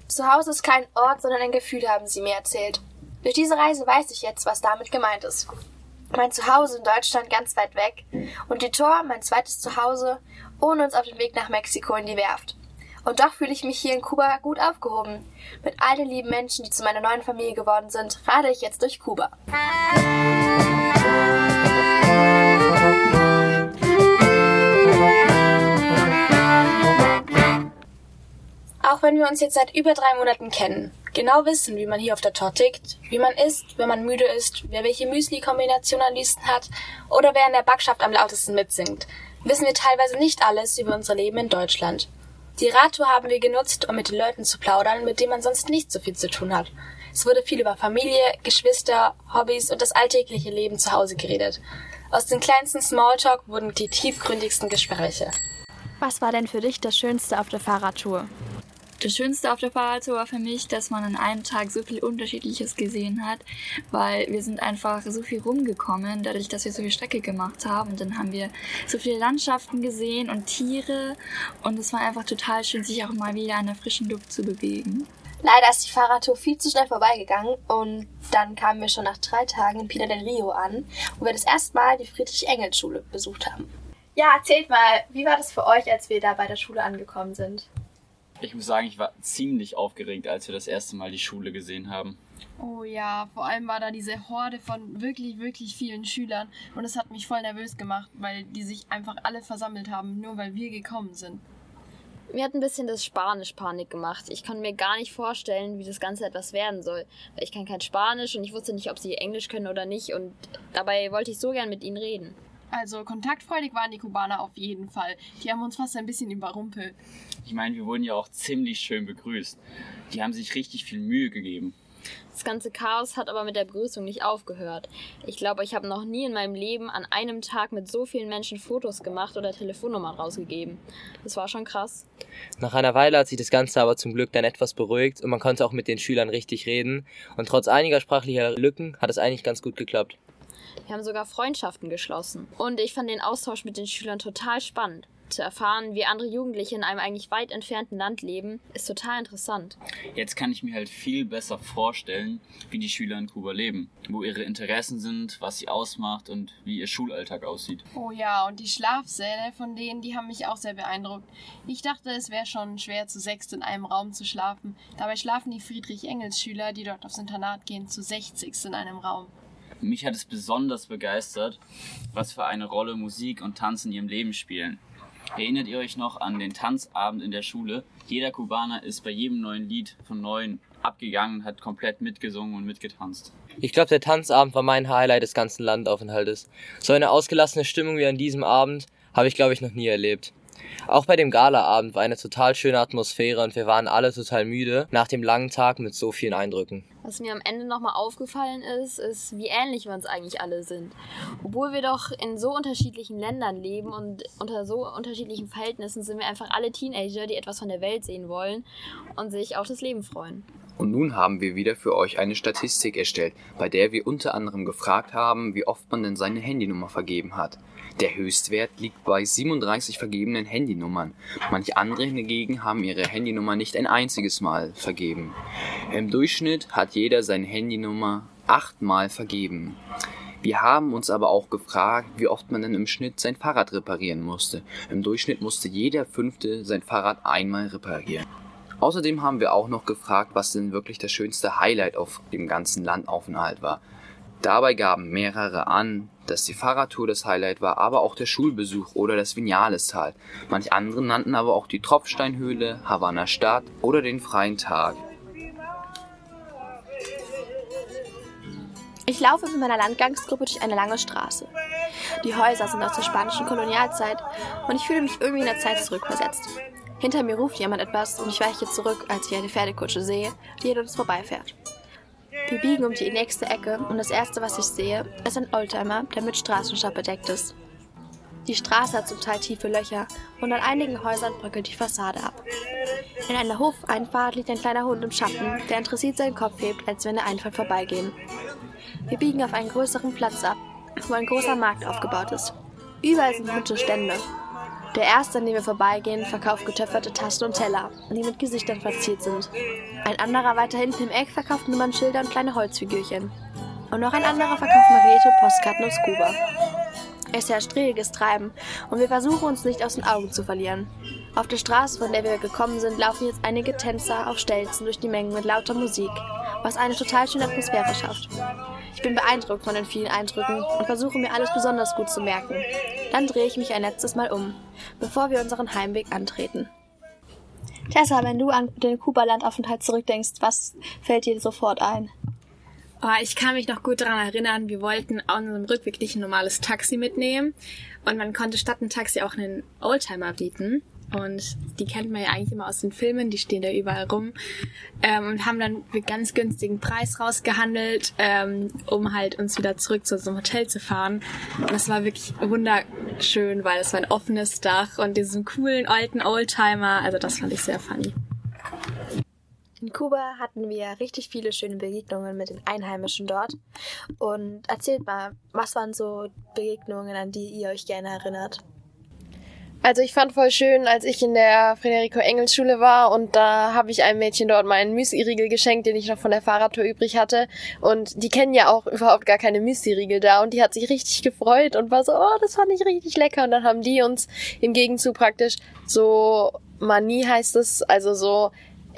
Zu Hause ist kein Ort, sondern ein Gefühl, haben sie mir erzählt. Durch diese Reise weiß ich jetzt, was damit gemeint ist. Mein Zuhause in Deutschland ganz weit weg und die Tor, mein zweites Zuhause, ohne uns auf den Weg nach Mexiko in die Werft. Und doch fühle ich mich hier in Kuba gut aufgehoben. Mit all den lieben Menschen, die zu meiner neuen Familie geworden sind, radel ich jetzt durch Kuba. Auch wenn wir uns jetzt seit über 3 Monaten kennen, genau wissen, wie man hier auf der Tor tickt, wie man isst, wenn man müde ist, wer welche Müsli-Kombination am liebsten hat oder wer in der Backschaft am lautesten mitsingt, wissen wir teilweise nicht alles über unser Leben in Deutschland. Die Radtour haben wir genutzt, um mit den Leuten zu plaudern, mit denen man sonst nicht so viel zu tun hat. Es wurde viel über Familie, Geschwister, Hobbys und das alltägliche Leben zu Hause geredet. Aus dem kleinsten Smalltalk wurden die tiefgründigsten Gespräche. Was war denn für dich das Schönste auf der Fahrradtour? Das Schönste auf der Fahrradtour war für mich, dass man an einem Tag so viel Unterschiedliches gesehen hat, weil wir sind einfach so viel rumgekommen, dadurch, dass wir so viel Strecke gemacht haben. Und dann haben wir so viele Landschaften gesehen und Tiere und es war einfach total schön, sich auch mal wieder an der frischen Luft zu bewegen. Leider ist die Fahrradtour viel zu schnell vorbeigegangen und dann kamen wir schon nach 3 Tagen in Pinar del Rio an, wo wir das erste Mal die Friedrich-Engels-Schule besucht haben. Ja, erzählt mal, wie war das für euch, als wir da bei der Schule angekommen sind? Ich muss sagen, ich war ziemlich aufgeregt, als wir das erste Mal die Schule gesehen haben. Oh ja, vor allem war da diese Horde von wirklich, wirklich vielen Schülern und es hat mich voll nervös gemacht, weil die sich einfach alle versammelt haben, nur weil wir gekommen sind. Mir hat ein bisschen das Spanisch Panik gemacht. Ich konnte mir gar nicht vorstellen, wie das Ganze etwas werden soll. Weil ich kann kein Spanisch und ich wusste nicht, ob sie Englisch können oder nicht und dabei wollte ich so gern mit ihnen reden. Also kontaktfreudig waren die Kubaner auf jeden Fall. Die haben uns fast ein bisschen überrumpelt. Ich meine, wir wurden ja auch ziemlich schön begrüßt. Die haben sich richtig viel Mühe gegeben. Das ganze Chaos hat aber mit der Begrüßung nicht aufgehört. Ich glaube, ich habe noch nie in meinem Leben an einem Tag mit so vielen Menschen Fotos gemacht oder Telefonnummern rausgegeben. Das war schon krass. Nach einer Weile hat sich das Ganze aber zum Glück dann etwas beruhigt und man konnte auch mit den Schülern richtig reden. Und trotz einiger sprachlicher Lücken hat es eigentlich ganz gut geklappt. Wir haben sogar Freundschaften geschlossen. Und ich fand den Austausch mit den Schülern total spannend. Zu erfahren, wie andere Jugendliche in einem eigentlich weit entfernten Land leben, ist total interessant. Jetzt kann ich mir halt viel besser vorstellen, wie die Schüler in Kuba leben, wo ihre Interessen sind, was sie ausmacht und wie ihr Schulalltag aussieht. Oh ja, und die Schlafsäle von denen, die haben mich auch sehr beeindruckt. Ich dachte, es wäre schon schwer, zu 6 in einem Raum zu schlafen. Dabei schlafen die Friedrich-Engels-Schüler, die dort aufs Internat gehen, zu 60 in einem Raum. Mich hat es besonders begeistert, was für eine Rolle Musik und Tanz in ihrem Leben spielen. Erinnert ihr euch noch an den Tanzabend in der Schule? Jeder Kubaner ist bei jedem neuen Lied von Neuen abgegangen, hat komplett mitgesungen und mitgetanzt. Ich glaube, der Tanzabend war mein Highlight des ganzen Landaufenthaltes. So eine ausgelassene Stimmung wie an diesem Abend habe ich, glaube ich, noch nie erlebt. Auch bei dem Galaabend war eine total schöne Atmosphäre und wir waren alle total müde nach dem langen Tag mit so vielen Eindrücken. Was mir am Ende nochmal aufgefallen ist, wie ähnlich wir uns eigentlich alle sind. Obwohl wir doch in so unterschiedlichen Ländern leben und unter so unterschiedlichen Verhältnissen, sind wir einfach alle Teenager, die etwas von der Welt sehen wollen und sich auf das Leben freuen. Und nun haben wir wieder für euch eine Statistik erstellt, bei der wir unter anderem gefragt haben, wie oft man denn seine Handynummer vergeben hat. Der Höchstwert liegt bei 37 vergebenen Handynummern. Manche andere hingegen haben ihre Handynummer nicht ein einziges Mal vergeben. Im Durchschnitt hat jeder seine Handynummer 8 Mal vergeben. Wir haben uns aber auch gefragt, wie oft man denn im Schnitt sein Fahrrad reparieren musste. Im Durchschnitt musste jeder 5. sein Fahrrad einmal reparieren. Außerdem haben wir auch noch gefragt, was denn wirklich das schönste Highlight auf dem ganzen Landaufenthalt war. Dabei gaben mehrere an, dass die Fahrradtour das Highlight war, aber auch der Schulbesuch oder das Vinales-Tal. Manche andere nannten aber auch die Tropfsteinhöhle, Havanna Stadt oder den freien Tag. Ich laufe mit meiner Landgangsgruppe durch eine lange Straße. Die Häuser sind aus der spanischen Kolonialzeit und ich fühle mich irgendwie in der Zeit zurückversetzt. Hinter mir ruft jemand etwas und ich weiche zurück, als ich eine Pferdekutsche sehe, die an uns vorbeifährt. Wir biegen um die nächste Ecke und das erste, was ich sehe, ist ein Oldtimer, der mit Straßenstaub bedeckt ist. Die Straße hat zum Teil tiefe Löcher und an einigen Häusern bröckelt die Fassade ab. In einer Hofeinfahrt liegt ein kleiner Hund im Schatten, der interessiert seinen Kopf hebt, als wenn der Einfahrt vorbeigehen. Wir biegen auf einen größeren Platz ab, wo ein großer Markt aufgebaut ist. Überall sind bunte Stände. Der erste, an dem wir vorbeigehen, verkauft getöpferte Tassen und Teller, die mit Gesichtern verziert sind. Ein anderer weiter hinten im Eck verkauft Nummernschilder und kleine Holzfigürchen. Und noch ein anderer verkauft Magnete und Postkarten aus Kuba. Es herrscht reges Treiben und wir versuchen uns nicht aus den Augen zu verlieren. Auf der Straße, von der wir gekommen sind, laufen jetzt einige Tänzer auf Stelzen durch die Mengen mit lauter Musik, was eine total schöne Atmosphäre schafft. Ich bin beeindruckt von den vielen Eindrücken und versuche mir alles besonders gut zu merken. Dann drehe ich mich ein letztes Mal um, bevor wir unseren Heimweg antreten. Tessa, wenn du an den Kuba-Landaufenthalt zurückdenkst, was fällt dir sofort ein? Oh, ich kann mich noch gut daran erinnern, wir wollten auf unserem Rückweg nicht ein normales Taxi mitnehmen und man konnte statt ein Taxi auch einen Oldtimer bieten. Und die kennt man ja eigentlich immer aus den Filmen, die stehen da überall rum und haben dann für ganz günstigen Preis rausgehandelt, um halt uns wieder zurück zu unserem Hotel zu fahren. Und das war wirklich wunderschön, weil es war ein offenes Dach und diesen coolen alten Oldtimer, also das fand ich sehr funny. In Kuba hatten wir richtig viele schöne Begegnungen mit den Einheimischen dort. Und erzählt mal, was waren so Begegnungen, an die ihr euch gerne erinnert? Also ich fand voll schön, als ich in der Frederico-Engels-Schule war und da habe ich einem Mädchen dort meinen Müsli-Riegel geschenkt, den ich noch von der Fahrradtour übrig hatte. Und die kennen ja auch überhaupt gar keine Müsli-Riegel da und die hat sich richtig gefreut und war so, oh, das fand ich richtig lecker. Und dann haben die uns im Gegenzug praktisch so Mani heißt es, also so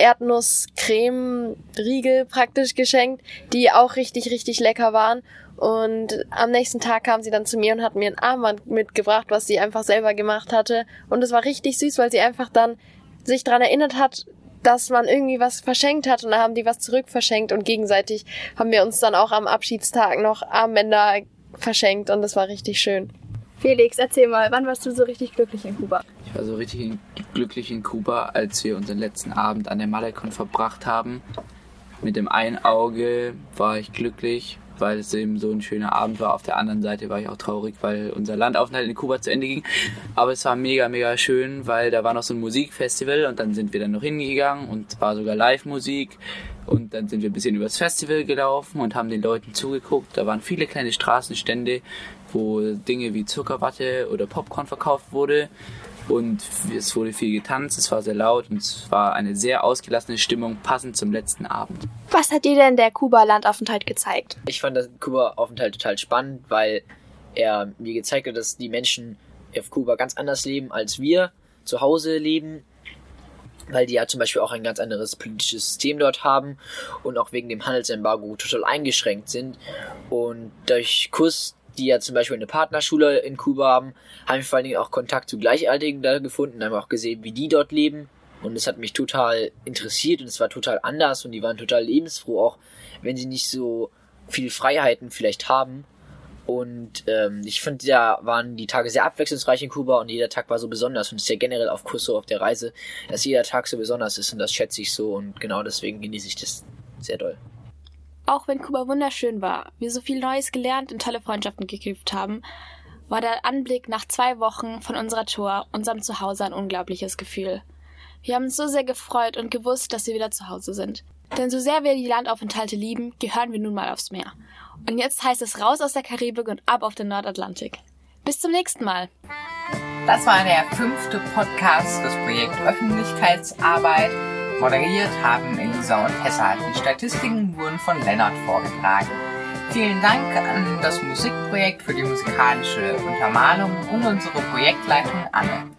Erdnuss-Creme-Riegel praktisch geschenkt, die auch richtig, richtig lecker waren. Und am nächsten Tag kam sie dann zu mir und hat mir ein Armband mitgebracht, was sie einfach selber gemacht hatte. Und es war richtig süß, weil sie einfach dann sich daran erinnert hat, dass man irgendwie was verschenkt hat. Und dann haben die was zurück verschenkt. Und gegenseitig haben wir uns dann auch am Abschiedstag noch Armbänder verschenkt. Und das war richtig schön. Felix, erzähl mal, wann warst du so richtig glücklich in Kuba? Ich war so richtig glücklich in Kuba, als wir unseren letzten Abend an der Malecon verbracht haben. Mit dem einen Auge war ich glücklich, weil es eben so ein schöner Abend war. Auf der anderen Seite war ich auch traurig, weil unser Landaufenthalt in Kuba zu Ende ging. Aber es war mega, mega schön, weil da war noch so ein Musikfestival und dann sind wir dann noch hingegangen und war sogar Live-Musik. Und dann sind wir ein bisschen übers Festival gelaufen und haben den Leuten zugeguckt. Da waren viele kleine Straßenstände, wo Dinge wie Zuckerwatte oder Popcorn verkauft wurde. Und es wurde viel getanzt, es war sehr laut und es war eine sehr ausgelassene Stimmung, passend zum letzten Abend. Was hat dir denn der Kuba-Landaufenthalt gezeigt? Ich fand den Kuba-Aufenthalt total spannend, weil er mir gezeigt hat, dass die Menschen auf Kuba ganz anders leben, als wir zu Hause leben. Weil die ja zum Beispiel auch ein ganz anderes politisches System dort haben und auch wegen dem Handelsembargo total eingeschränkt sind. Und durch KUS, die ja zum Beispiel eine Partnerschule in Kuba haben wir vor allen Dingen auch Kontakt zu Gleichaltrigen da gefunden, haben auch gesehen, wie die dort leben. Und es hat mich total interessiert und es war total anders und die waren total lebensfroh, auch wenn sie nicht so viele Freiheiten vielleicht haben. Und ich finde, da waren die Tage sehr abwechslungsreich in Kuba und jeder Tag war so besonders. Und es ist ja generell auf Kurs so auf der Reise, dass jeder Tag so besonders ist und das schätze ich so und genau deswegen genieße ich das sehr doll. Auch wenn Kuba wunderschön war, wir so viel Neues gelernt und tolle Freundschaften geknüpft haben, war der Anblick nach 2 Wochen von unserer Tour, unserem Zuhause, ein unglaubliches Gefühl. Wir haben uns so sehr gefreut und gewusst, dass wir wieder zu Hause sind. Denn so sehr wir die Landaufenthalte lieben, gehören wir nun mal aufs Meer. Und jetzt heißt es raus aus der Karibik und ab auf den Nordatlantik. Bis zum nächsten Mal. Das war der 5. Podcast des Projekts Öffentlichkeitsarbeit. Moderiert haben Elisa und Tessa. Die Statistiken wurden von Lennart vorgetragen. Vielen Dank an das Musikprojekt für die musikalische Untermalung und unsere Projektleitung Anne.